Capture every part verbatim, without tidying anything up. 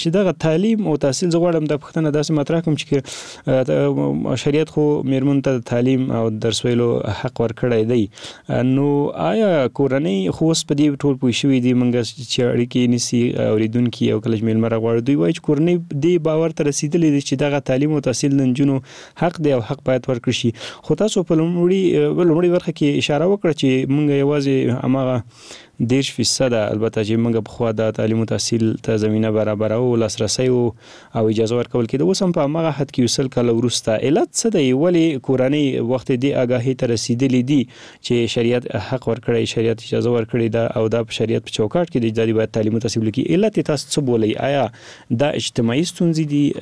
چې دغه تعلیم او تحصیل زه غواړم د پښتنه داسې مطرح کوم چې شریعت خو میرمن ته تعلیم او درس ویلو حق ورکړی دی نو آیا کورنۍ خو اوس په دې ټول پوه شوي دي موږ چې اړیکې نیسي اورېدونکي او کله چې میلمه راغواړي دوی وایي چې کورنۍ دې باور ته رسېدلې دي چې دغه تعلیم او تحصیل د نجونو حق دی او حق باید ورکړل شي خو تاسو په لومړي لومړي برخه کې اشاره وکړه چې موږ یوازې هماغه دېرش فیصده البته چې موږ پخوا د تعلیم او تحصیل ته زمینه برابرو لاسرسی او اجازه ورکول کېده اوس هم په هماغه حد کې یو سل کاله وروسته علت څه دی ولې کورنۍ وخت دې آګاهي ته رسېدلې دي چې شریعت حق ورکړی شریعت اجازه ورکړې ده او دا په شریعت په چوکاټ کې د باید تعلیم او تحصیل کې علت تاسو څه بولئ آیا دا اجتماعي ستونزې دي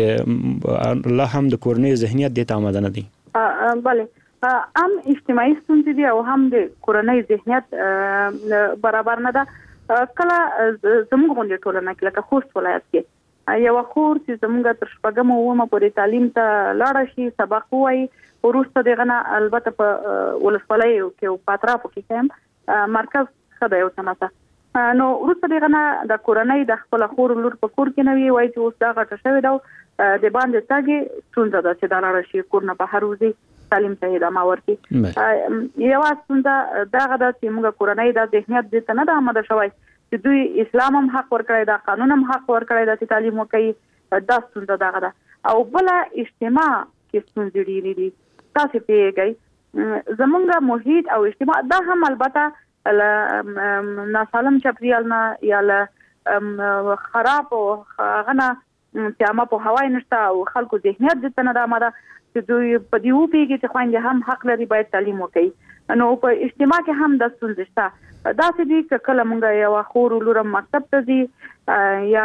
که لا هم د کورنۍ ذهنیت دې ته آماده نه دي؟ بله هم اجتماعي ستونزې دي او هم د کورنۍ ذهنیت برابر نه ده. کله زموږ غونډې ټولنه کې لکه خوست ولایت کې یو خور چې زموږ تر شپږم او اوومه پورې تعلیم ته لاړه شي سبق ووایي وروسته دغه نه البته په ولسوالیو کې او په اطرافو کې هم مرکز ښه دی اوسه نو وروسته دغه نه د کورنۍ د خپل خور لور په کور کې نه وي وایي چې اوس دا غټه شوې ده د باندې تاګي ستونزه ده چې دا لاړه شي کور نه بهر وځي تعلیم ته ادامه ورکړي یو ستونزه دغه د چې موږ کورنۍ د ذهنیت د ته نه د آماده شوی چې دوی اسلام هم حق ورکړی دا قانون هم حق ورکړی دا چې تعلیم وکړي دا ستونزه دغه ده او بل اجتماع کې ستونزې ډېرې دي تاسو پیږئ زمونږ محیط او اجتماع دا هم البته ناسالم چاپیریال نه یا له خراب او غنه چې اما په هوای نشته او خلکو ذهنیت د ته نه د آماده چې دوی په دې وپیږي چې خويندې هم حق لري باید تعلیم وکړي نو په اجتماع کې هم د ستونزې شته دا چې دي چې کله موږ یو خور لور مکتب ته ځي یا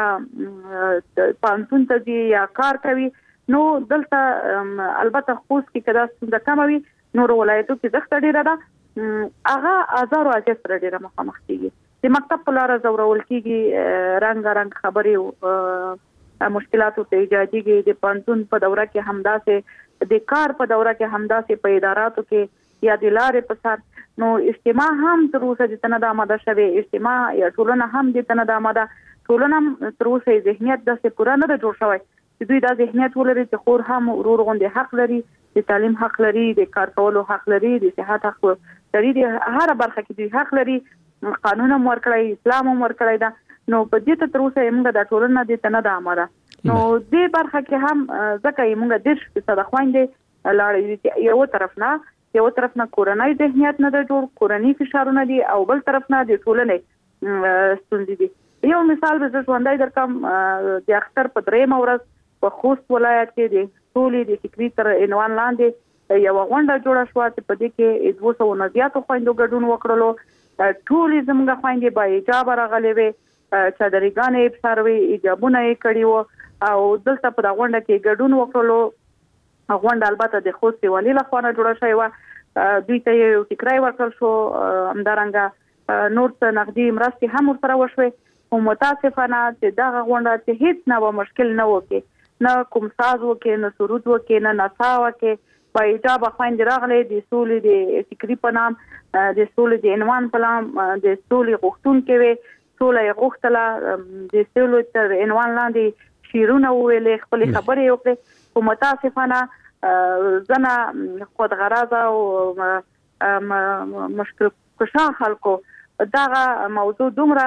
پانتون ته ځي یا کار کوي نو دلته البته خوست کې کدا څنګه کموي نور ولایتو کې زخت ډیره ده هغه آزار او اجازه سره ډیره مخامخ کیږي د مکتب په لار زورول کیږي رنگ رنگ خبرې مشکلاتو ته ایجاديږي د پانتون په دوره کې همداسې د کار په دوره کې همداسې په اداراتو کې یا د لارې په سر نو اجتماع هم تر اوسه د تنه د آماده شوی اجتماع یا ټولنه هم د تنه د آماده ټولنه تر اوسه ذهنیت داسې پوره نه جوړ شوی چې دوی دا ذهنیت ولري چې خور هم ورور غوندې حق لري د تعلیم حق لري د کار کولو حق لري د صحت حق لري د هر برخه کې دوی حق لري قانون هم ورکړی اسلام هم ورکړی دا نو په دې ته تر اوسه موږ د ټولنه د تنه د آماده نو دې برخه کې هم ځکه موږ د دې څه د خويندې لاړې یو طرف نه یو طرف نه کورنۍ ذهنیت نه جوړ کورنۍ فشارونه دي او بل طرف نه د ټولنې ستونزې دي یو مثال به زه ژوندۍ درکم د اختر په درېمه ورځ په خوست ولایت کې د ټولې د فکري تر عنوان لاندې یو غونډه جوړه شوه چې په دې کې دوه سوه نه زیاتو خویندو ګډون وکړلو ټولې زموږ خویندې با حجابه راغلې وې چادرګانې یې پساروي حجابونه یې کړي وو او دلته په دغه غونډه کې ګډون وکړلو غونډه البته د خوست والي لخوا نه جوړه شوې وه دوی ته یو ټیکری ورکړل شو همدارنګه نور څه نغدي مرستې هم ورسره وشوې خو متاسفانه چې دغه غونډه چې هیڅ نه به مشکل نه وکړي نه کوم ساز وکړي نه سرود وکړي نه نڅا وکړي په حجاب خویندې راغلې د سولې د فکري په نام د سولې د عنوان په نام د سولې غوښتونکې وې سوله یې غوښتله د سولې تر عنوان لاندې شعرونه وویلې خپلې خبرې وکړې خو متاسفانه ځنه خودغرضه او مشکل کشا خلکو دغه موضوع دومره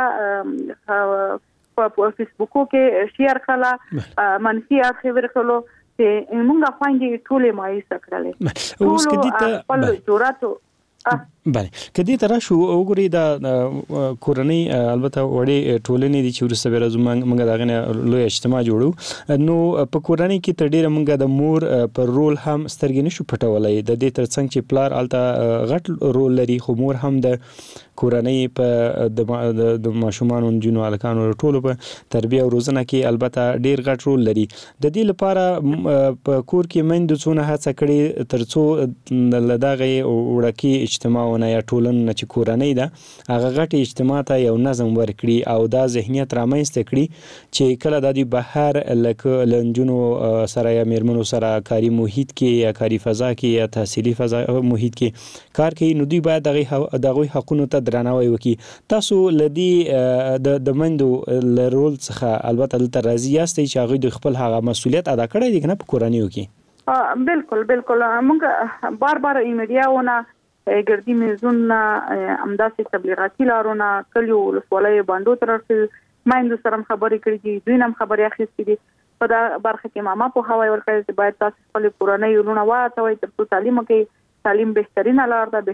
په فیسبوکو کې شیر کړه منفي اړخ ورکړلو چې موږ خويندې ټولې مایوسه کړلې اوس کې دې خپل جوړاتو بله کدی تر شو وګوري دا کورنۍ البته وړي ټولنې دي چې ورسره راځو موږ دا غنه لوی اجتماع جوړو نو په کورنۍ کې تر ډیره موږ د مور پر رول هم سترګې نشو پټولای د دې ترڅنګ چې پلار الته غټ رول لري خو مور هم د کورنۍ په د ماشومان جنو الکانو ټولو په تربیه او روزنه کې البته ډیر غټ رول لري د دې لپاره په کور کې مند څونه هڅه کړي ترڅو لداغه وړکی اجتماع نه یا ټولنه چې کورنۍ ده هغه غټ اجتماع ته یو نظم ورکړي او دا ذهنیت رامنځته کړي چې کله د دې بهر لکه لنجونو سره یا میرمنو سره کاري محیط کې یا کاري فضا کې یا تحصیلي فضا محیط کې کار کوي نو دوی باید دغه دغه حقوقو ته درناوی وکړي. تاسو لدی د د مندو لرول څخه البته دلته راضي یاستئ چې هغه د خپل هغه مسولیت ادا کړی دی کنه په کورنیو کې؟ بالکل بالکل موږ بار بار میډیاونه ګردي میزونه امداسي تبلیغاتي لارونه کلیو ولسوالۍ باندې تر مایندو سره خبرې کړې دي دوی هم خبرې اخیستې دي په دا برخه کې ماما په هواي ورکړي چې باید تاسو خپل کورنۍ لونه واټوي تر تعلیم کې تعلیم بهترینه لار ده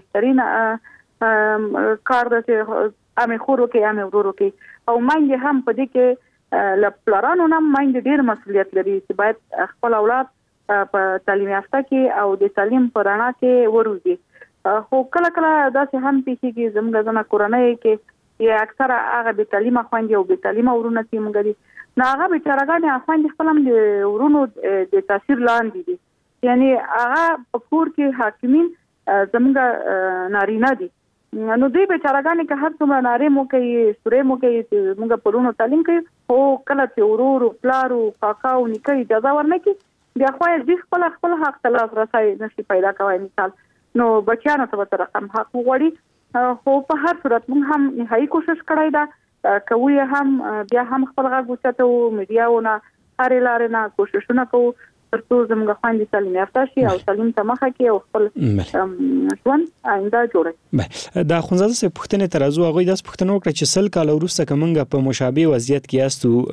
بهترینه کار ده چې امي خورو کې امي ورورو کې او مایند هم په دې کې لپلارانو هم مایند ډیر مسؤلیت لري چې باید خپل اولاد په تعلیم یافته کې او د تعلیم په رڼا کې وروزي. خو کله کله داسې هم پیښیږي زموږ ځنه کورنۍ کې یا اکثره هغه به تعلیم خوندي او به تعلیم ورونه چې موږ دي نو هغه به چرګانې خوندي خپل هم د ورونو د تاثیر لاندې دي یعنی هغه په کور کې حاکمین زموږ نارینه دي نو دوی به چرګانې که هر څومره نارې مو کوي سورې مو کوي چې موږ په ورونو تعلیم کوي او کله چې ورور پلار او کاکا او نیکه اجازه ورنکړي بیا خو یې خپل خپل حق ته لاسرسی نشي پیدا کوي مثال نو بچیانو ته به رقم حق وغواړي خو په هر صورت موږ هم نهایي کوشش کړی دا کوي هم بیا هم خپل غږ اوچتو میډیاونه هرې لارې نه کوششونه کوو ترڅو زموږ خويندې تعلیم یافته شي او تعلیم ته مخه کړي او خپل ژوند آینده جوړ کړي. دا خونزاده سه پښتنه ترازو هغه داس پښتنه وکړه چې سل کال وروسته کومنګ په مشابه وضعیت کې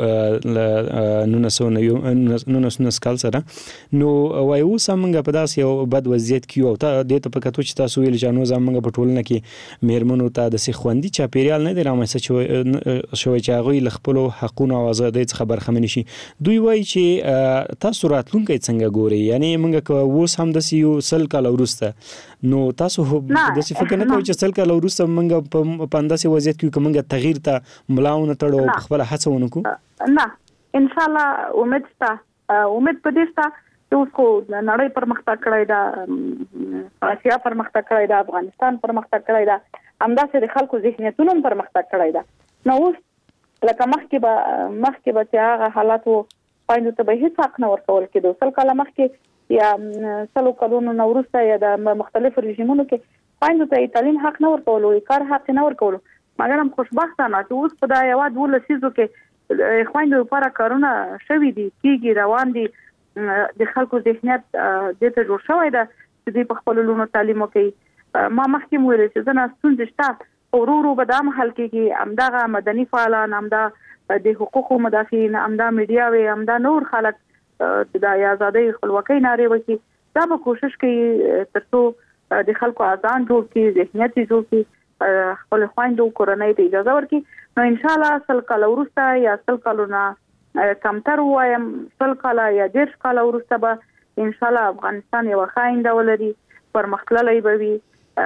یاستو نو نسو نو نو کال سره نو وایو سمنګ په داس یو بد وضعیت کې او ته د ته په کتو چې تاسو ویل جانو زمنګ په ټولنه کې میرمنو ته د سي خوندي چاپیریال نه دی رامنځته شوی چې هغه خپل حقوقو او آزادۍ څخه برخمن شي. دوی وایي چې تاسو راتلون کې څنګه ګوري یعنی موږ که اوس هم د سیو سل کال وروسته نو تاسو د څه فکر نه کوئ چې سل کال وروسته موږ په پانداسي وضعیت کې کومه تغییر ته ملاونه تړو خپل هڅه ونکو؟ نه ان شاء الله امید شته امید په دې شته چې اوس خو نړۍ پرمختګ کړی دا آسیا پرمختګ کړی دا افغانستان پرمختګ کړی دا همداسې د خلکو ذهنیتونو پرمختګ کړی دا نو اوس لکه مخکې به مخکې به چې هغه حالات وو پاینو ته به هیڅ حق نه ورکول کېدو سل کاله مخکې یا سلو کلونو نه وروسته یا د مختلفو رژیمونو کې پاینو ته تعلیم حق نه ورکول او کار حق نه ورکول مګر هم خوشبختانه چې اوس په دا یو د ولسیزو کې خويندو لپاره کارونه شوي دي کیږي روان دي د خلکو ذهنیت د ته جوړ شوی دا چې دوی په خپل لونو تعلیم کوي. ما مخکې ویل چې زنه ستونزې شته ورورو به د حل کېږي همدغه مدني فعالان همدا د حقوقو مدافعین همدا میډیاوي همدا نور خلک د آزادۍ خپلواکۍ نارې وکړي دا به کوشش کوي ترڅو د خلکو اذان جوړ کړي ذهنیت جوړ کړي خپل خويندو کورنۍ ته اجازه ورکړي نو ان شاء الله سل کال وروسته یا سل کالونه کمتر وایم سل کال یا ډیر کال وروسته به ان شاء الله افغانستان یو خاینده ولري پرمختللی به وي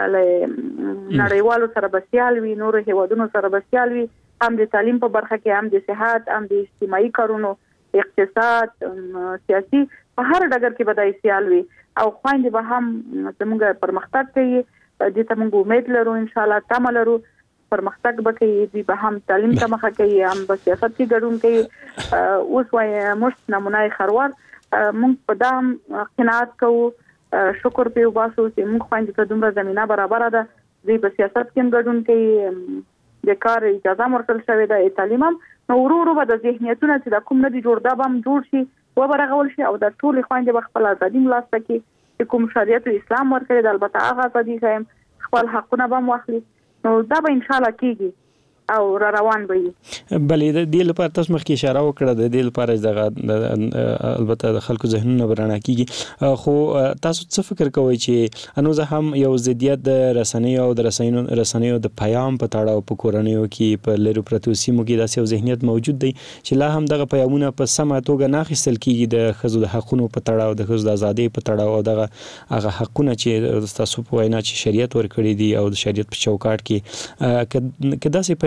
نړیوالو سره بسیال وي نور هیوادونو سره بسیال وي هم د تعلیم په برخه کې هم د صحت هم د اجتماعي کارونو اقتصاد سیاسي په هر ډګر کې بدای سیال وي او خويندې به هم زموږ پرمختګ کوي د ته موږ امید لرو ان شاء الله تمه لرو پرمختګ به کوي دوی به هم تعلیم ته مخه کوي هم په سیاست کې ګډون کوي اوس وایي مشت نمونه خروار موږ په دام قناعت کوو شکر په واسو چې موږ خويندې ته دومره زمينه برابر ده دوی په سیاست کې ګډون کوي د کار اجازه مرتل شوی د تعلیم نو ورورو به د ذهنیتونو چې د کوم نه دي جوړ دا بم جوړ شي و برغول شي او د ټول خويندې خپل ازادي ملاسته کې کوم شریعت اسلام ورکړي د البته هغه ازادي هم خپل حقونه به واخلي نو دا به ان شاء الله کیږي او را روان وي. بلې د دې لپاره تاسو مخکې اشاره وکړه د دې لپاره دغه البته د خلکو ذهنونه برانه کیږي خو تاسو څه فکر کوئ چې انو زه هم یو ضدیت د رسنیو او د رسنیو رسنیو د پیام په تړاو په کورنیو کې په لرو پرتو سیمو کې داسې یو ذهنیت موجود دی چې لا هم دغه پیامونه په سمه توګه نه اخیستل کیږي د خزو د حقونو په تړاو د خزو د ازادۍ په تړاو او دغه هغه حقونه چې تاسو په وینا چې شریعت ورکړي دي او د شریعت په چوکاټ کې کدا سي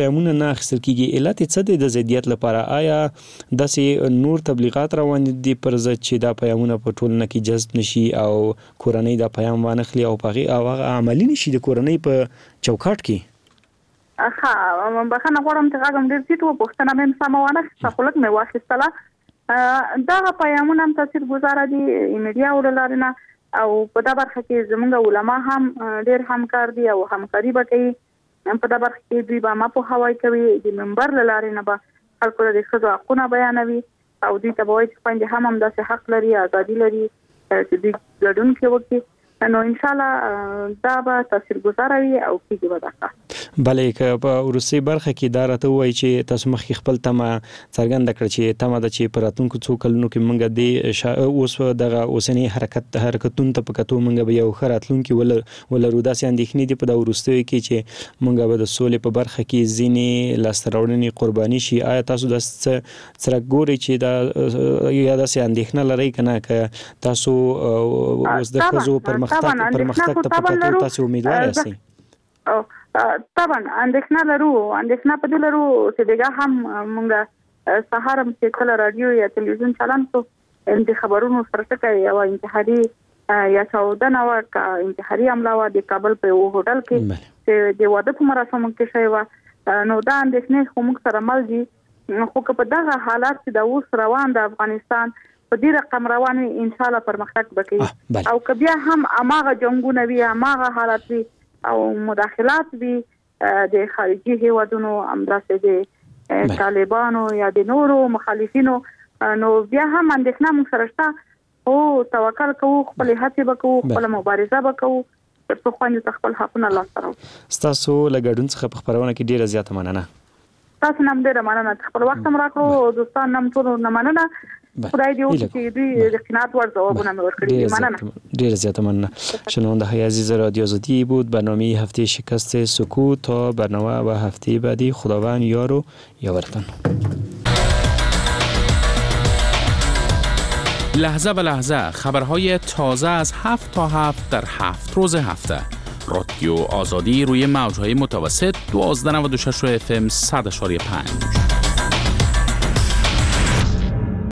پیامونه نه اخیستل کیږي، علت څه دی د ضدیت لپاره؟ آیا داسې نور تبلیغات روان دي پر ضد چې دا پیامونه په ټولنه کې جذب نشي او کورنۍ دا پیام وانخلي او هغه او هغه عملی نشي د کورنۍ په چوکاټ کې؟ ها بخنه غواړم چې هغه ډیر سیټ و پښتنه مې سمونه خپلک مې واخیستله. دا پیامونه هم تاثیرګذار دي میډیا ولرنه او په دا برخه کې زموږ علما هم ډیر همکار دي او همکاري وکړي په دا برخه کې دوی به ما په هواي کوي د منبر لارې نه به خلکو د ښځو حقونه بیانوي او دوی ته به وایي چې پنځه هم هم داسې حق لري، ازادي لري چې دوی ګډون کوي. نو ان شاء الله دا به تاثیرګذار وي او کیږي به دا. بلې که په وروستۍ برخه کې دا راته وایي چې تاسو مخکې خپل تمه څرګنده کړه چې تمه ده چې په راتلونکو څو کلونو کې موږ د شا... اوس دغه اوسنی حرکت حرکتونو ته په کتو موږ به یو ښه راتلونکي ول ولرو. داسې اندېښنې دي په دا وروستیو کې چې موږ به د سولې په برخه کې ځینې لاسته راوړنې قرباني شي. آیا تاسو داسې څرک ګورئ چې دا یا داسې اندېښنه لرئ که نه که تاسو اوس د ښځو پرمختګ پرمختګ ته په کتو تاسو امیدوار یاستئ؟ طبعا اندېښنه لرو اندېښنه په دې لرو چې دغه هم موږ سهار هم چې کله رادیو یا تلویزیون چالان کو د خبرونو سره ټکای او انتحاري یا چودنه وا کا انتحاري حمله وا د کابل په یو هوټل کې چې د واده په مراسمو کې شوی و. نو دا اندېښنې خو موږ سره مل دي، خو په دغه حالات چې د اوس روان د افغانستان په دې رقم روان ان شاء الله پرمختګ وکړي او که بیا هم اماغه جنگونه وي اماغه حالات وي او مداخلات وي د خارجي هیوادونو امداسه د طالبانو یا د نورو مخالفینو، نو بیا هم اندېښنه موږ سره شته او توکل کوو، خپل هڅې وکړو، خپل مبارزه وکړو په خوندې خپل حقونه لاسته راوړو. تاسو له ګډون څخه په خبرونه کې ډیره زیاته مننه. تاسو نام ډیره مننه، خپل وخت هم راکړو، دوستان نام ټول مننه. خدای دې وکړي چې دوی د قناعت ور ځوابونه مې ورکړي. مننه، ډیره زیاته مننه. شنونده های عزیز رادیو آزادی بود برنامه هفته شکست سکوت. تا برنامه و هفته بعدی خداوند یار و یاورتان. لحظه به لحظه خبرهای تازه از هفت تا هفت در هفت روز هفته. رادیو آزادی روی موجهای متوسط دوازده نود و شش اف ام صد و پنج.